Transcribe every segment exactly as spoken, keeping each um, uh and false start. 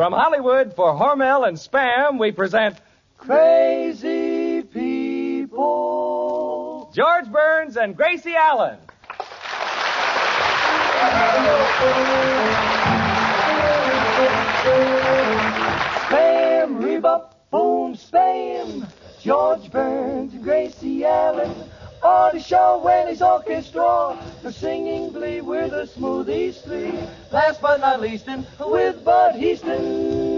From Hollywood, for Hormel and Spam, we present Crazy People. George Burns and Gracie Allen. Spam, rebop, boom, spam. George Burns and Gracie Allen on the show when his orchestra for singing glee with the Smoothies Three. Last but not least, and with Bud Heaston.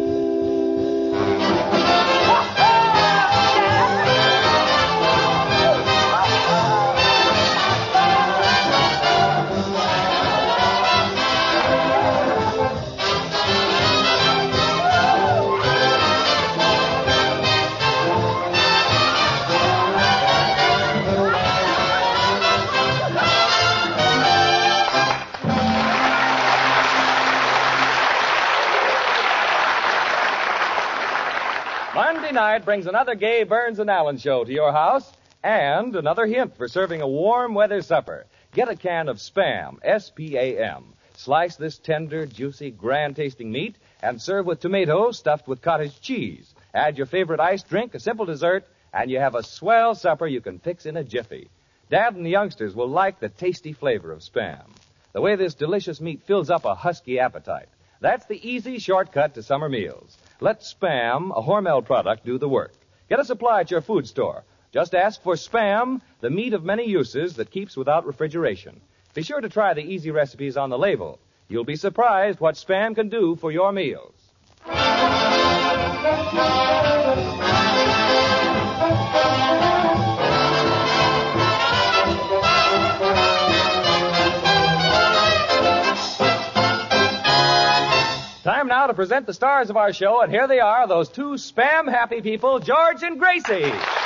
Monday night brings another gay Burns and Allen show to your house and another hint for serving a warm weather supper. Get a can of Spam, S P A M. Slice this tender, juicy, grand-tasting meat and serve with tomatoes stuffed with cottage cheese. Add your favorite iced drink, a simple dessert, and you have a swell supper you can fix in a jiffy. Dad and the youngsters will like the tasty flavor of Spam. The way this delicious meat fills up a husky appetite. That's the easy shortcut to summer meals. Let Spam, a Hormel product, do the work. Get a supply at your food store. Just ask for Spam, the meat of many uses that keeps without refrigeration. Be sure to try the easy recipes on the label. You'll be surprised what Spam can do for your meals. Time now to present the stars of our show, and here they are, those two Spam-happy people, George and Gracie.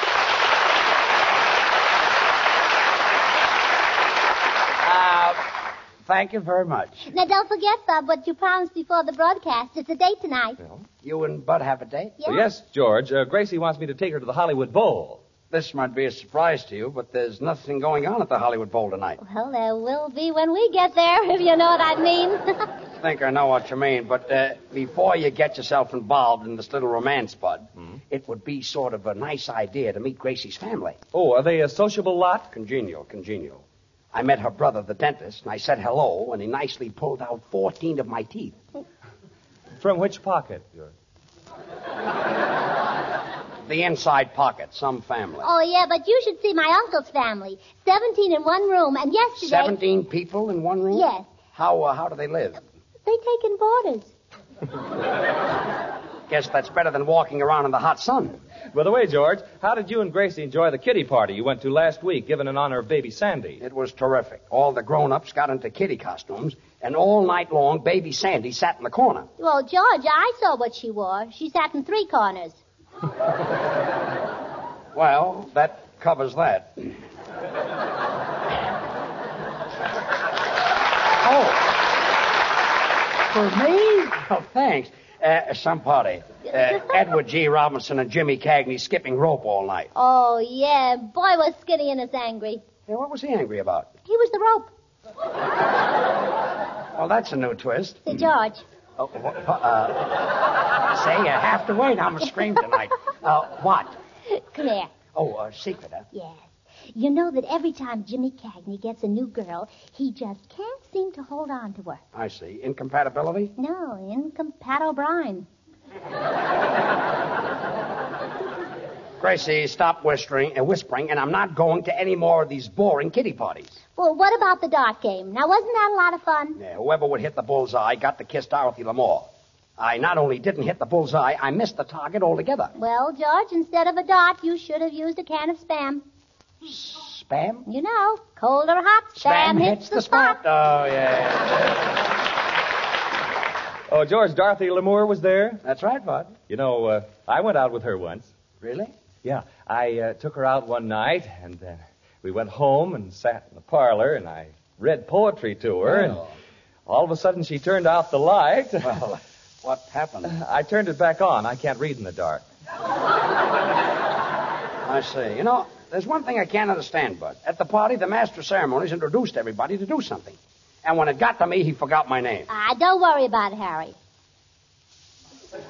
Uh, thank you very much. Now, don't forget, Bob, what you promised before the broadcast. It's a date tonight. Well, You and Bud have a date? Yeah? well, yes, George. Uh, Gracie wants me to take her to the Hollywood Bowl. This might be a surprise to you, but there's nothing going on at the Hollywood Bowl tonight. Well, there will be when we get there, if you know what I mean. I think I know what you mean, but uh, before you get yourself involved in this little romance, Bud, Hmm? it would be sort of a nice idea to meet Gracie's family. Oh, are they a sociable lot? Congenial, congenial. I met her brother, the dentist, and I said hello, and he nicely pulled out fourteen of my teeth. From which pocket, George? The inside pocket, some family. Oh, yeah, but you should see my uncle's family. Seventeen in one room, and yesterday... Seventeen people in one room? Yes. How, uh, how do they live? They take in boarders. Guess that's better than walking around in the hot sun. By the way, George, how did you and Gracie enjoy the kiddie party you went to last week, given in honor of baby Sandy? It was terrific. All the grown-ups got into kitty costumes, and all night long, baby Sandy sat in the corner. Well, George, I saw what she wore. She sat in three corners. Well, that covers that. Oh. For me? Oh, thanks. Uh, some party. Uh, Edward G. Robinson and Jimmy Cagney skipping rope all night. Oh, yeah. Boy, was Skinny and us angry. Yeah, what was he angry about? He was the rope. Well, that's a new twist. Say, George. Oh, wh- uh, say, you have to wait. I'm a scream tonight. Uh, what? Come here. Oh, a secret, huh? Yes. You know that every time Jimmy Cagney gets a new girl, he just can't seem to hold on to her. I see. Incompatibility? No, incompatible brine. Gracie, stop whispering, uh, whispering, and I'm not going to any more of these boring kiddie parties. Well, what about the dart game? Now, wasn't that a lot of fun? Yeah, whoever would hit the bullseye got to kiss Dorothy Lamour. I not only didn't hit the bullseye, I missed the target altogether. Well, George, instead of a dart, you should have used a can of Spam. Spam? You know, cold or hot, Spam, hits the spot. Oh, yeah. Oh, George, Dorothy Lamour was there. That's right, Bud. You know, uh, I went out with her once. Really? Yeah, I uh, took her out one night, and then we went home and sat in the parlor, and I read poetry to her, and Oh. all of a sudden she turned out the light. Well, what happened? I turned it back on. I can't read in the dark. I see. You know, there's one thing I can't understand, Bud. At the party, the master of ceremonies introduced everybody to do something. And when it got to me, he forgot my name. Ah, don't worry about it, Harry.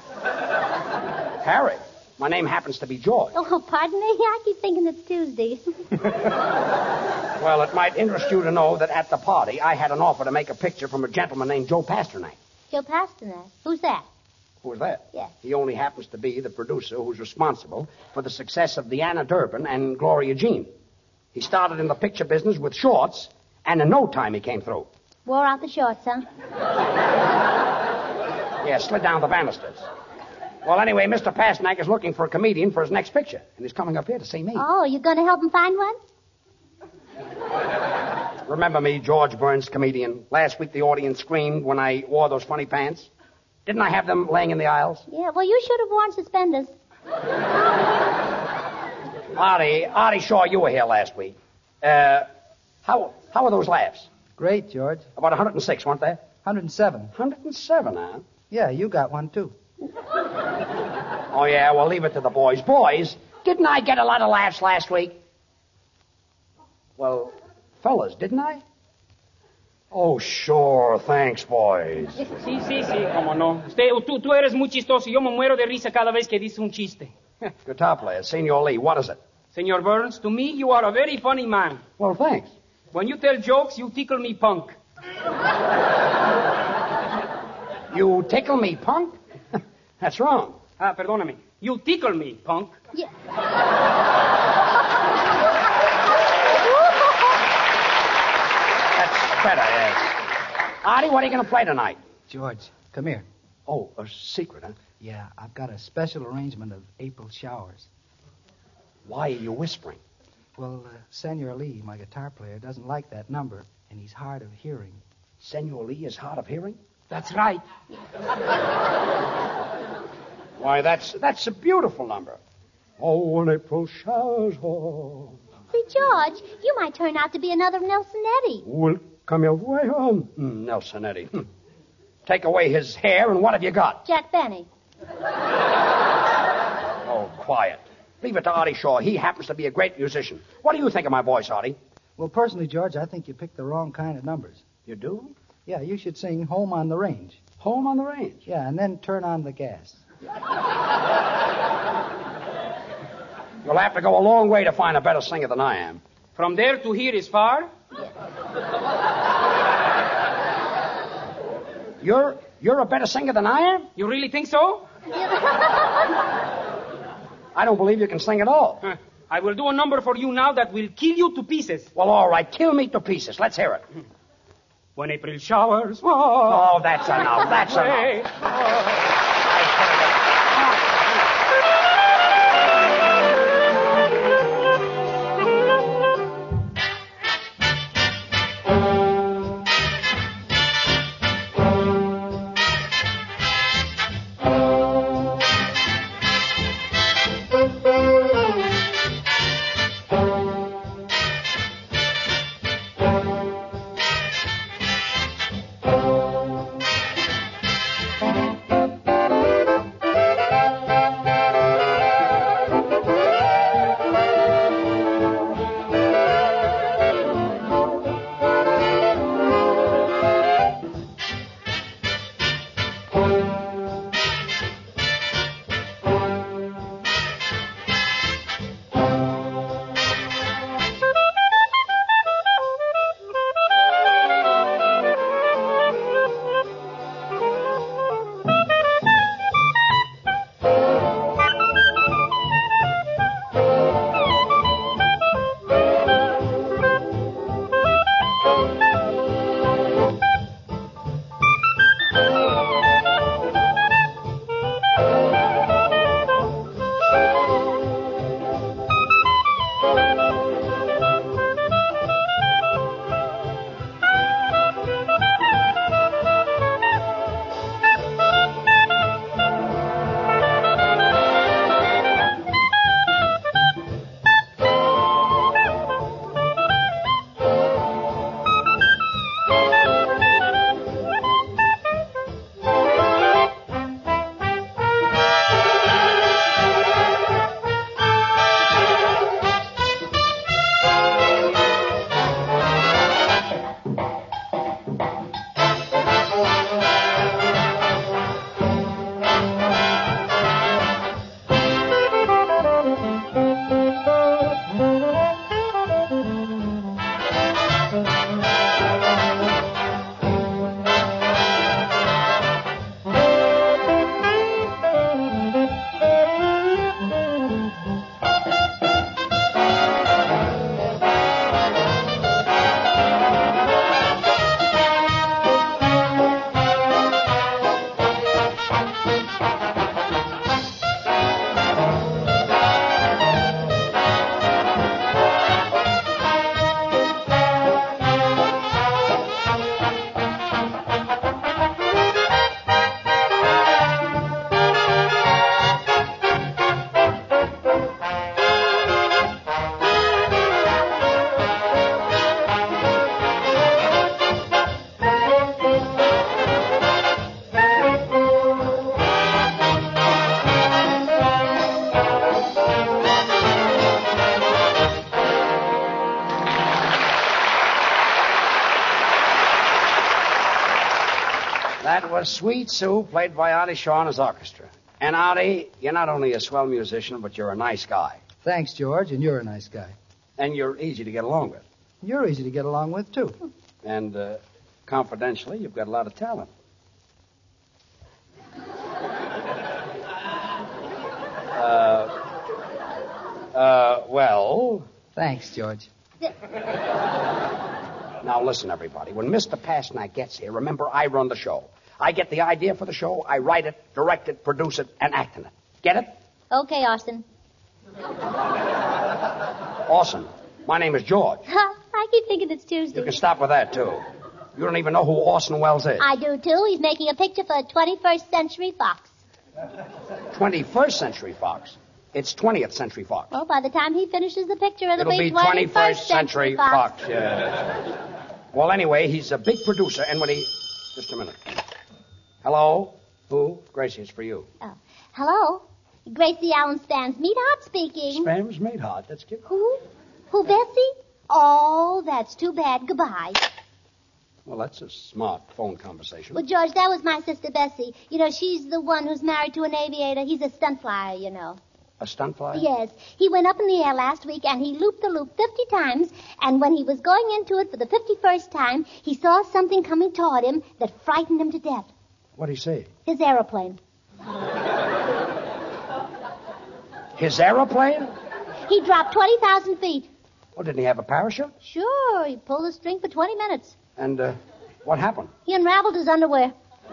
Harry. My name happens to be George. Oh, pardon me? I keep thinking it's Tuesday. Well, it might interest you to know that at the party, I had an offer to make a picture from a gentleman named Joe Pasternak. Joe Pasternak? Who's that? Who's that? Yeah. He only happens to be the producer who's responsible for the success of Deanna Durbin and Gloria Jean. He started in the picture business with shorts, and in no time he came through. Wore out the shorts, huh? Yeah, slid down the banisters. Well, anyway, Mister Pasternak is looking for a comedian for his next picture, and he's coming up here to see me. Oh, you going to help him find one? Remember me, George Burns, comedian? Last week the audience screamed when I wore those funny pants. Didn't I have them laying in the aisles? Yeah, well, you should have worn suspenders. Artie, Artie Shaw, you were here last week. Uh, how how were those laughs? Great, George. About one hundred six, weren't they? one hundred seven. one hundred seven, huh? Yeah, you got one, too. Oh, yeah, well, leave it to the boys. Boys, didn't I get a lot of laughs last week? Well, fellas, didn't I? Oh, sure. Thanks, boys. Sí, sí, sí, cómo no. Usted, tú, tú eres muy chistoso. Yo me muero de risa cada vez que dices un chiste. Guitar player, Senor Lee, what is it? Senor Burns, to me, you are a very funny man. Well, thanks. When you tell jokes, you tickle me punk. You tickle me, punk? That's wrong. Ah, perdóname. You tickle me, punk. Yeah. That's better, yes. Artie, what are you going to play tonight? George, come here. Oh, a secret, huh? Yeah, I've got a special arrangement of April showers. Why are you whispering? Well, uh, Senor Lee, my guitar player, doesn't like that number, and he's hard of hearing. Senor Lee is hard of hearing? That's right. Why, that's that's a beautiful number. Oh, when April showers fall. See, George, you might turn out to be another Nelson Eddy. Will come away home. Mm, Nelson Eddy. Hmm. Take away his hair, and what have you got? Jack Benny. Oh, quiet. Leave it to Artie Shaw. He happens to be a great musician. What do you think of my voice, Artie? Well, personally, George, I think you picked the wrong kind of numbers. You do? Yeah, you should sing Home on the Range. Home on the Range? Yeah, and then turn on the gas. You'll have to go a long way to find a better singer than I am. From there to here is far. You're you're a better singer than I am? You really think so? I don't believe you can sing at all. Huh. I will do a number for you now that will kill you to pieces. Well, all right. Kill me to pieces. Let's hear it. When April showers fall. Oh, that's enough. That's enough. Oh. That was Sweet Sue, played by Artie Shaw and his orchestra. And Artie, you're not only a swell musician, but you're a nice guy. Thanks, George, and you're a nice guy. And you're easy to get along with. You're easy to get along with, too. And, uh, confidentially, you've got a lot of talent. uh, uh, well... Thanks, George. Now, listen, everybody. When Mister Pasternak gets here, remember, I run the show. I get the idea for the show, I write it, direct it, produce it, and act in it. Get it? Okay, Austin. Awesome. My name is George. I keep thinking it's Tuesday. You can stop with that, too. You don't even know who Orson Welles is. I do, too. He's making a picture for twenty-first Century Fox. twenty-first Century Fox? It's twentieth Century Fox. Well, by the time he finishes the picture, it'll, It'll be twenty-first Century Fox. Fox. Yeah. Well, anyway, he's a big producer, and when he... Just a minute. Hello? Who? Gracie, it's for you. Oh. Hello? Gracie Allen Spam's Meatheart speaking. Spam's Meatheart? That's cute. Who? Who, Bessie? Oh, that's too bad. Goodbye. Well, that's a smart phone conversation. Well, George, that was my sister Bessie. You know, she's the one who's married to an aviator. He's a stunt flyer, you know. A stunt flyer? Yes. He went up in the air last week, and he looped the loop fifty times, and when he was going into it for the fifty-first time, he saw something coming toward him that frightened him to death. What'd he say? His aeroplane. His aeroplane? He dropped twenty thousand feet. Oh, didn't he have a parachute? Sure. He pulled the string for twenty minutes. And, uh, what happened? He unraveled his underwear.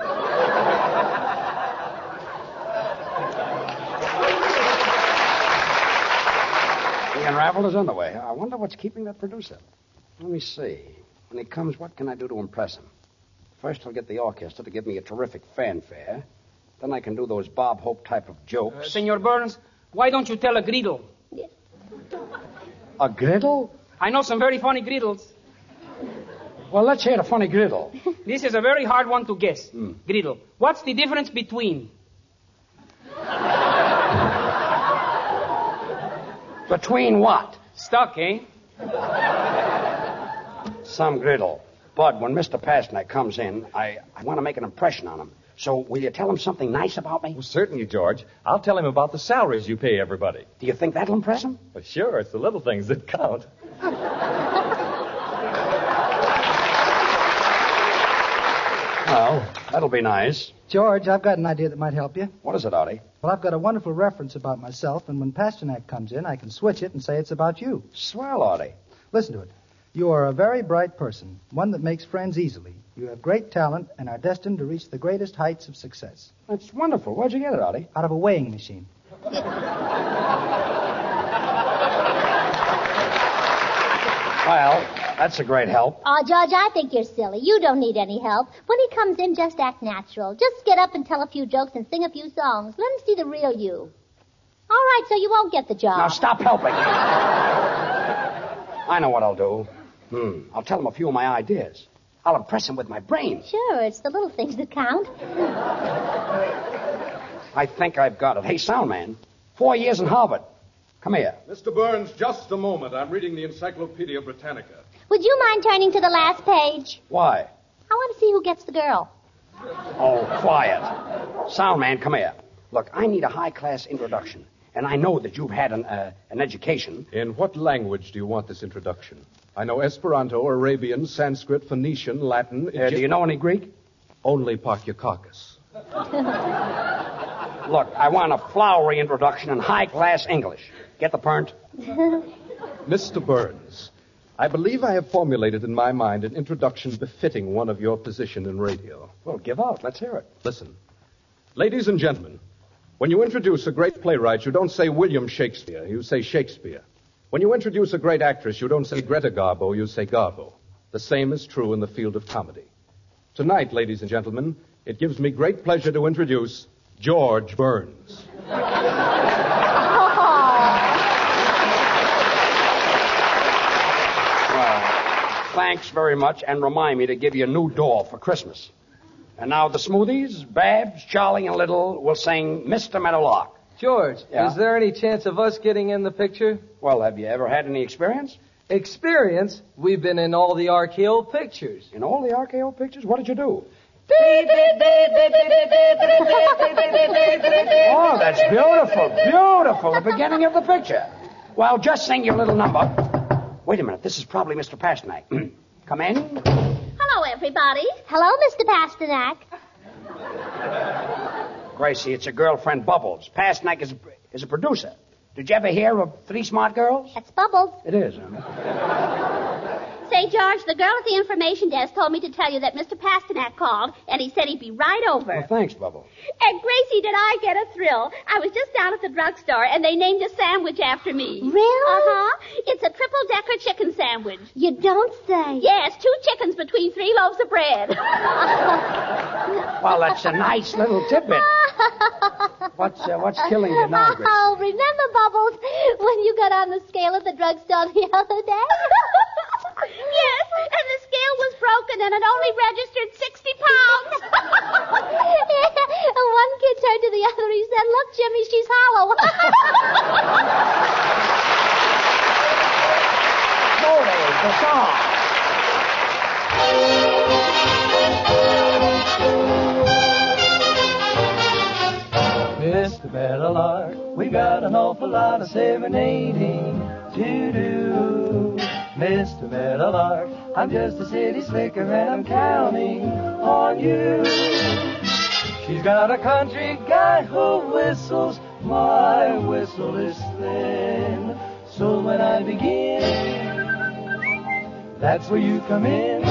He unraveled his underwear. I wonder what's keeping that producer. Let me see. When he comes, what can I do to impress him? First, I'll get the orchestra to give me a terrific fanfare. Then I can do those Bob Hope type of jokes. Uh, Senor Burns, why don't you tell a griddle? A griddle? I know some very funny griddles. Well, let's hear the funny griddle. This is a very hard one to guess. Mm. Griddle. What's the difference between? Between what? Stuck, eh? Some griddle. Bud, when Mister Pasternak comes in, I, I want to make an impression on him. So will you tell him something nice about me? Well, certainly, George. I'll tell him about the salaries you pay everybody. Do you think that'll impress him? Well, sure. It's the little things that count. Well, that'll be nice. George, I've got an idea that might help you. What is it, Artie? Well, I've got a wonderful reference about myself, and when Pasternak comes in, I can switch it and say it's about you. Swell, Artie. Listen to it. You are a very bright person, one that makes friends easily. You have great talent and are destined to reach the greatest heights of success. That's wonderful. Where'd you get it, Artie? Out of a weighing machine. Well, that's a great help. Oh, George, I think you're silly. You don't need any help. When he comes in, just act natural. Just get up and tell a few jokes and sing a few songs. Let him see the real you. All right, so you won't get the job. Now, stop helping. I know what I'll do. Hmm. I'll tell him a few of my ideas. I'll impress him with my brain. Sure, it's the little things that count. I think I've got it. Hey, sound man. Four years in Harvard. Come here. Mister Burns, just a moment. I'm reading the Encyclopedia Britannica. Would you mind turning to the last page? Why? I want to see who gets the girl. Oh, quiet. Sound man, come here. Look, I need a high-class introduction. And I know that you've had an, uh, an education. In what language do you want this introduction? I know Esperanto, Arabian, Sanskrit, Phoenician, Latin. Uh, do you know any Greek? Only Pakyakakis. Look, I want a flowery introduction in high-class English. Get the point? Mister Burns, I believe I have formulated in my mind an introduction befitting one of your position in radio. Well, give out. Let's hear it. Listen. Ladies and gentlemen, when you introduce a great playwright, you don't say William Shakespeare, you say Shakespeare. When you introduce a great actress, you don't say Greta Garbo, you say Garbo. The same is true in the field of comedy. Tonight, ladies and gentlemen, it gives me great pleasure to introduce George Burns. Well, thanks very much, and remind me to give you a new doll for Christmas. And now the Smoothies, Babs, Charlie, and Little will sing Mister Meadowlark. George, Yeah? is there any chance of us getting in the picture? Well, have you ever had any experience? Experience? We've been in all the R K O pictures. In all the R K O pictures? What did you do? Oh, that's beautiful, beautiful. The beginning of the picture. Well, just sing your little number. Wait a minute. This is probably Mister Pasternak. Come in. Hello, everybody. Hello, Mister Pasternak. Gracie, it's your girlfriend, Bubbles. Pasternak is, is a producer. Did you ever hear of Three Smart Girls? That's Bubbles. It is, huh? Say, George, the girl at the information desk told me to tell you that Mister Pasternak called, and he said he'd be right over. Well, thanks, Bubbles. And Gracie, did I get a thrill? I was just down at the drugstore, and they named a sandwich after me. Really? Uh-huh. It's a triple-decker chicken sandwich. You don't say. Yes, two chickens between three loaves of bread. Well, that's a nice little tidbit. What's uh, what's killing you now, Gracie? Oh, remember, Bubbles, when you got on the scale at the drugstore the other day? Yes, and the scale was broken and it only registered sixty pounds. Yeah, and one kid turned to the other. He said, "Look, Jimmy, she's hollow." Oh, the song. Mister Meadowlark, we got an awful lot of serenading to do. Mister Meadowlark, I'm just a city slicker and I'm counting on you. She's got a country guy who whistles, my whistle is thin. So when I begin, that's where you come in.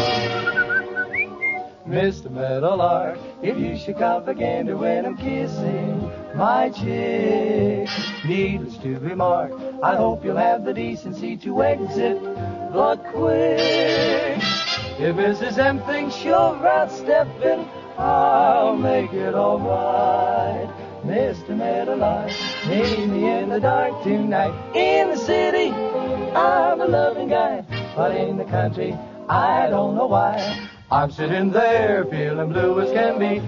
Mister Meadowlark, if you should come again to when I'm kissing my chick, needless to remark, I hope you'll have the decency to exit the quick. If Missus M thinks you're outstepping, I'll make it alright. Mister Meadowlark, meet me in the dark tonight. In the city, I'm a loving guy, but in the country, I don't know why. I'm sitting there feeling blue as can be,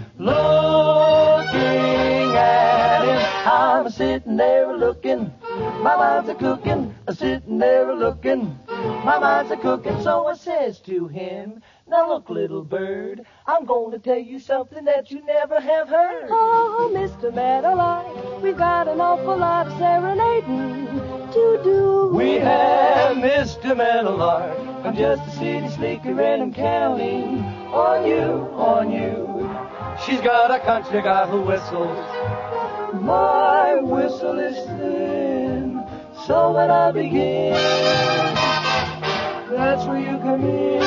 looking at him. I'm sitting there looking, my mind's a cooking, a sitting there looking, my mind's a cooking. So I says to him, now look, little bird, I'm going to tell you something that you never have heard. Oh, Mister Meadowlark, we've got an awful lot of serenading to do. We have Mister Meadowlark, I'm just a city slicker and I'm counting on you, on you. She's got a country guy who whistles, my whistle is thin. So when I begin, that's where you come in.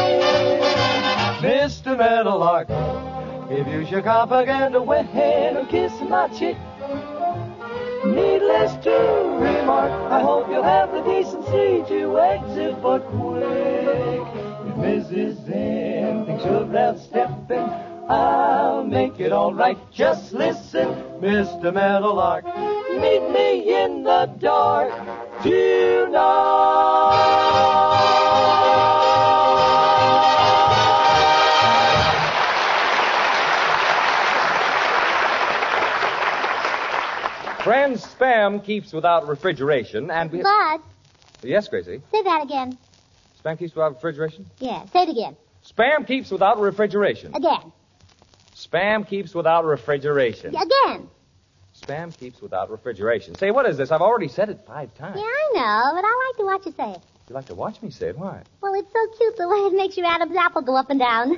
Mister Meadowlark, if you should come again to when I'm kissing my chick, needless to remark, I hope you'll have the decency to exit but quick. If Missus M thinks you're outstepping, I'll make it all right. Just listen, Mister Meadowlark, meet me in the dark tonight. Friends, Spam keeps without refrigeration, and we... Bud, Yes, Gracie? say that again. Spam keeps without refrigeration? Yeah, say it again. Spam keeps without refrigeration. Again. Spam keeps without refrigeration. Again. Spam keeps without refrigeration. Say, what is this? I've already said it five times. Yeah, I know, but I like to watch you say it. You like to watch me say it? Why? Well, it's so cute the way it makes your Adam's apple go up and down.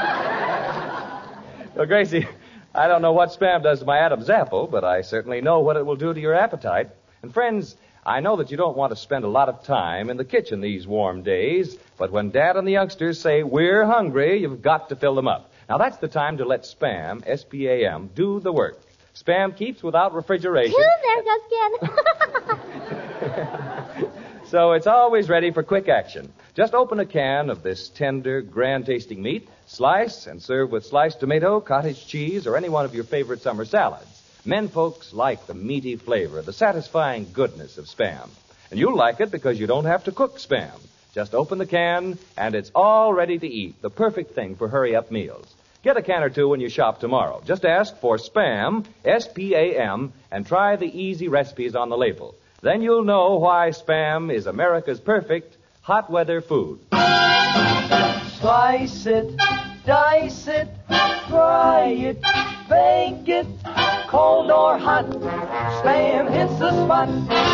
Well, Gracie, I don't know what Spam does to my Adam's apple, but I certainly know what it will do to your appetite. And friends, I know that you don't want to spend a lot of time in the kitchen these warm days, but when Dad and the youngsters say, we're hungry, you've got to fill them up. Now, that's the time to let Spam, S P A M, do the work. Spam keeps without refrigeration. there goes again. So it's always ready for quick action. Just open a can of this tender, grand-tasting meat, slice, and serve with sliced tomato, cottage cheese, or any one of your favorite summer salads. Men folks like the meaty flavor, the satisfying goodness of Spam. And you'll like it because you don't have to cook Spam. Just open the can, and it's all ready to eat, the perfect thing for hurry-up meals. Get a can or two when you shop tomorrow. Just ask for Spam, S P A M, and try the easy recipes on the label. Then you'll know why Spam is America's perfect hot weather food. Slice it, dice it, fry it, bake it, cold or hot. Spam hits the spot.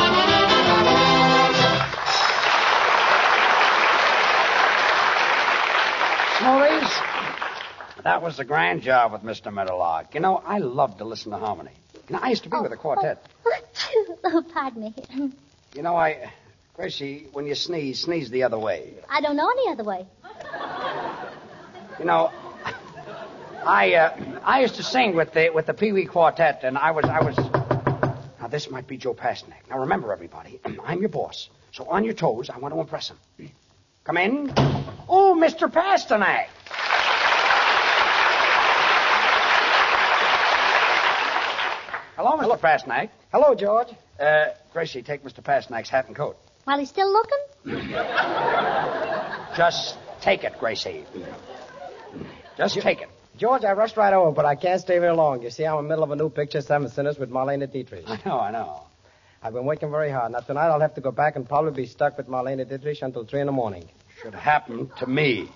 Smoothies, that was a grand job with Mister Meadowlark. You know, I love to listen to harmony. You know, I used to be oh, with a quartet. Oh, oh, pardon me. You know, I... Gracie, when you sneeze, sneeze the other way. I don't know any other way. You know, I uh, I used to sing with the with the Pee Wee Quartet, and I was I was. Now this might be Joe Pasternak. Now remember, everybody, I'm your boss, so on your toes, I want to impress him. Come in. Oh, Mister Pasternak. Hello, Mister Pasternak. Hello, George. Uh, Gracie, take Mister Pasternak's hat and coat. While he's still looking? Just take it, Gracie. Just take it. George, I rushed right over, but I can't stay very long. You see, I'm in the middle of a new picture, Seven Sinners, with Marlene Dietrich. I know, I know. I've been working very hard. Now, tonight I'll have to go back and probably be stuck with Marlene Dietrich until three in the morning. Should happen to me.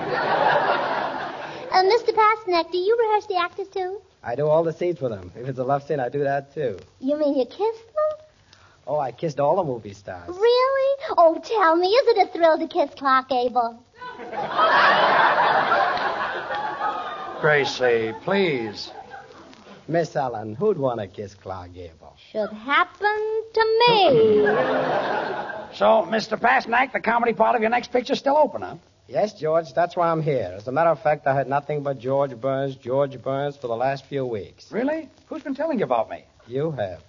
Uh, Mister Pasternak, do you rehearse the actors, too? I do all the scenes for them. If it's a love scene, I do that, too. You mean you kiss them? Oh, I kissed all the movie stars. Really? Oh, tell me, is it a thrill to kiss Clark Gable? Gracie, please. Miss Ellen, who'd want to kiss Clark Gable? Should happen to me. So, Mister Pasternak, the comedy part of your next picture's still open, huh? Yes, George, that's why I'm here. As a matter of fact, I had nothing but George Burns, George Burns for the last few weeks. Really? Who's been telling you about me? You have.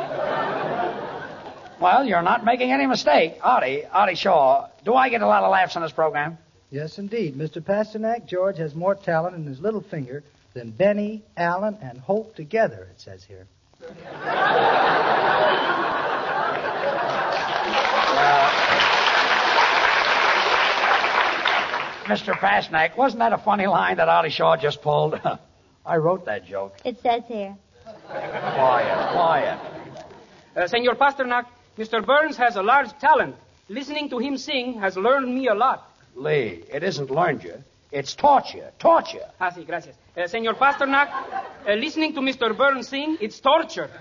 Well, you're not making any mistake. Artie, Artie Shaw, do I get a lot of laughs on this program? Yes, indeed. Mister Pasternak, George has more talent in his little finger than Benny, Allen, and Hope together, it says here. Uh, Mister Pasternak, wasn't that a funny line that Artie Shaw just pulled? I wrote that joke. It says here. Quiet, quiet. Uh, Senor Pasternak, Mister Burns has a large talent. Listening to him sing has learned me a lot. Lee, it isn't learned you. It's taught you. Taught you. Ah, sí, gracias. Uh, Senor Pasternak, uh, listening to Mister Burns sing, it's torture.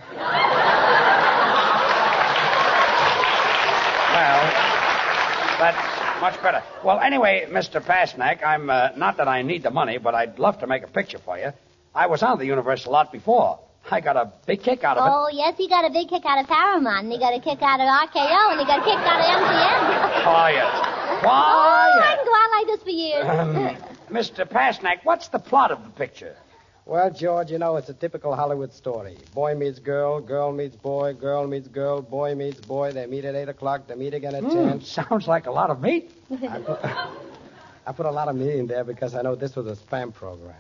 Well, that's much better. Well, anyway, Mister Pasternak, I'm, uh, not that I need the money, but I'd love to make a picture for you. I was on the Universal lot before. I got a big kick out of it. Oh, yes, he got a big kick out of Paramount, and he got a kick out of R K O, and he got a kick out of M G M. Quiet. Quiet. Oh, I can go on like this for years. Um, Mister Pasternak, what's the plot of the picture? Well, George, you know, it's a typical Hollywood story. Boy meets girl, girl meets boy, girl meets girl, boy meets boy. They meet at eight o'clock, they meet again at Mm, ten. sounds like a lot of meat. I put, I put a lot of meat in there because I know this was a spam program.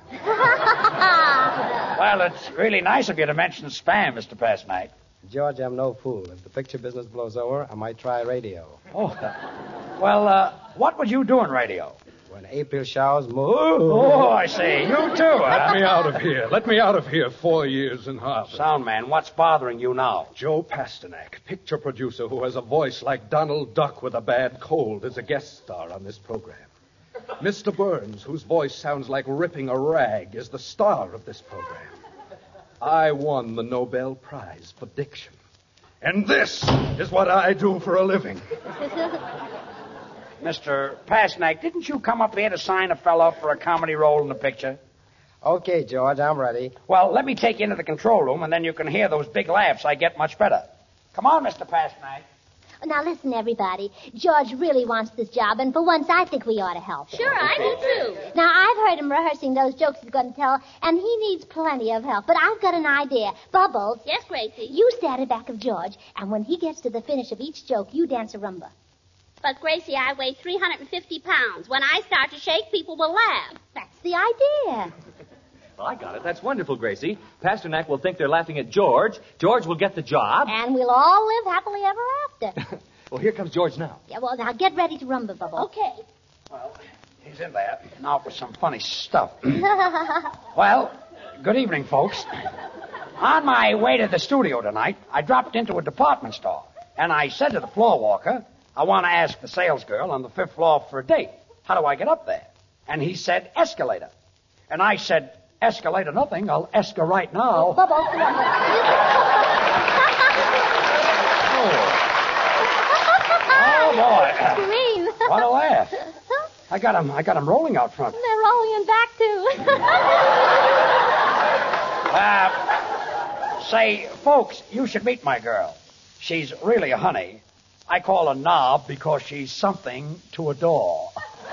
Well, it's really nice of you to mention spam, Mister Pasternak. George, I'm no fool. If the picture business blows over, I might try radio. Oh, well, uh, what would you do in radio? When April showers move. Oh, I see. You too, Let huh? me out of here. Let me out of here. Four years in Harvard. Sound man, what's bothering you now? Joe Pasternak, picture producer who has a voice like Donald Duck with a bad cold, is a guest star on this program. Mister Burns, whose voice sounds like ripping a rag, is the star of this program. I won the Nobel Prize for diction. And this is what I do for a living. Mister Pasternak, didn't you come up here to sign a fellow up for a comedy role in the picture? Okay, George, I'm ready. Well, let me take you into the control room, and then you can hear those big laughs I get much better. Come on, Mister Pasternak. Now, listen, everybody. George really wants this job, and for once, I think we ought to help him. Sure, I do, too. Now, I've heard him rehearsing those jokes he's going to tell, and he needs plenty of help. But I've got an idea. Bubbles. Yes, Gracie. You stand at back of George, and when he gets to the finish of each joke, you dance a rumba. But, Gracie, I weigh three hundred fifty pounds. When I start to shake, people will laugh. That's the idea. Well, I got it. That's wonderful, Gracie. Pasternak will think they're laughing at George. George will get the job. And we'll all live happily ever after. Well, here comes George now. Yeah, well, now get ready to rumba, Bubbles. Okay. Well, he's in there. Now for some funny stuff. Well, good evening, folks. On my way to the studio tonight, I dropped into a department store, and I said to the floor walker, I want to ask the salesgirl on the fifth floor for a date. How do I get up there? And he said, escalator. And I said, escalate or nothing, I'll ask her right now. Bubbles. Oh, boy. Green. What a laugh. I got him, I got him rolling out front. They're rolling in back, too. Uh, say, folks, you should meet my girl. She's really a honey. I call her Knob because she's something to adore.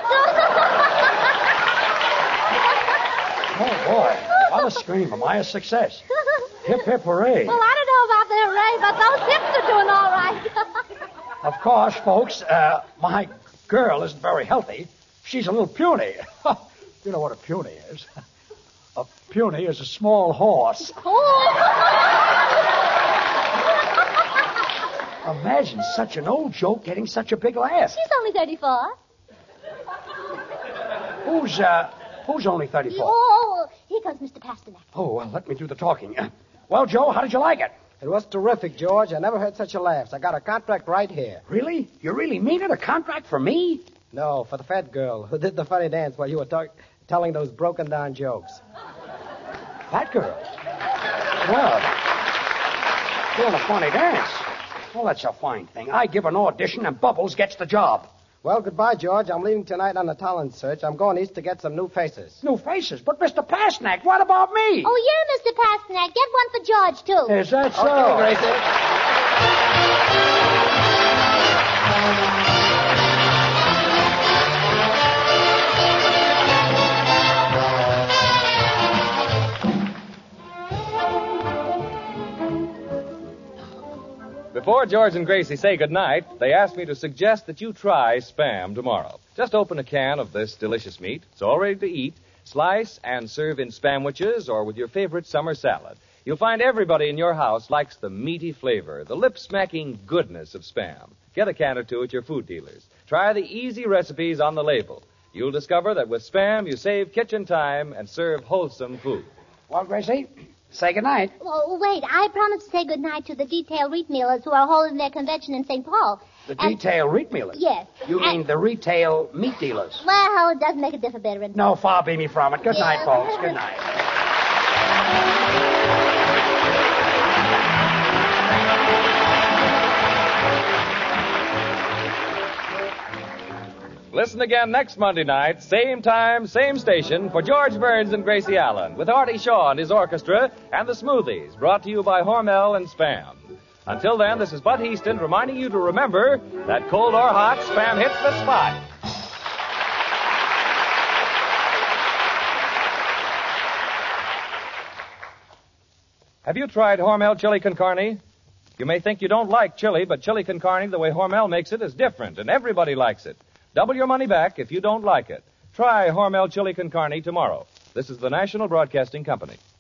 Oh, boy. What a scream. Am I a success? Hip, hip, hooray. Well, I don't know about the hooray, but those hips are doing all right. Of course, folks, uh, my girl isn't very healthy. She's a little puny. You know what a puny is. A puny is a small horse. Imagine such an old joke getting such a big laugh. She's only thirty-four. Who's, uh, who's only thirty-four? Oh, here comes Mister Pasternak. Oh, well, let me do the talking. Uh, well, Joe, how did you like it? It was terrific, George. I never heard such a laugh. I got a contract right here. Really? You really mean it? A contract for me? No, for the fat girl who did the funny dance while you were talk- telling those broken-down jokes. Fat girl? Well, doing a funny dance. Well, that's a fine thing. I give an audition and Bubbles gets the job. Well, goodbye, George. I'm leaving tonight on a talent search. I'm going east to get some new faces. New faces? But, Mister Pasternak, what about me? Oh, yeah, Mister Pasternak. Get one for George, too. Is that so? Okay, Gracie. Before George and Gracie say goodnight, they asked me to suggest that you try Spam tomorrow. Just open a can of this delicious meat. It's all ready to eat. Slice and serve in Spamwiches or with your favorite summer salad. You'll find everybody in your house likes the meaty flavor, the lip-smacking goodness of Spam. Get a can or two at your food dealers. Try the easy recipes on the label. You'll discover that with Spam, you save kitchen time and serve wholesome food. Well, Gracie, say goodnight. Oh, wait. I promised to say goodnight to the detail wheat millers who are holding their convention in Saint Paul. The And- detail wheat millers? Yes. You And- mean the retail meat dealers? Well, it doesn't make a difference, veteran. No, far be me from it. Good night, Yeah. folks. Good night. Listen again next Monday night, same time, same station, for George Burns and Gracie Allen, with Artie Shaw and his orchestra, and the Smoothies, brought to you by Hormel and Spam. Until then, this is Bud Easton reminding you to remember that cold or hot, Spam hits the spot. Have you tried Hormel Chili Con Carne? You may think you don't like chili, but chili con carne, the way Hormel makes it, is different, and everybody likes it. Double your money back if you don't like it. Try Hormel Chili Con Carne tomorrow. This is the National Broadcasting Company.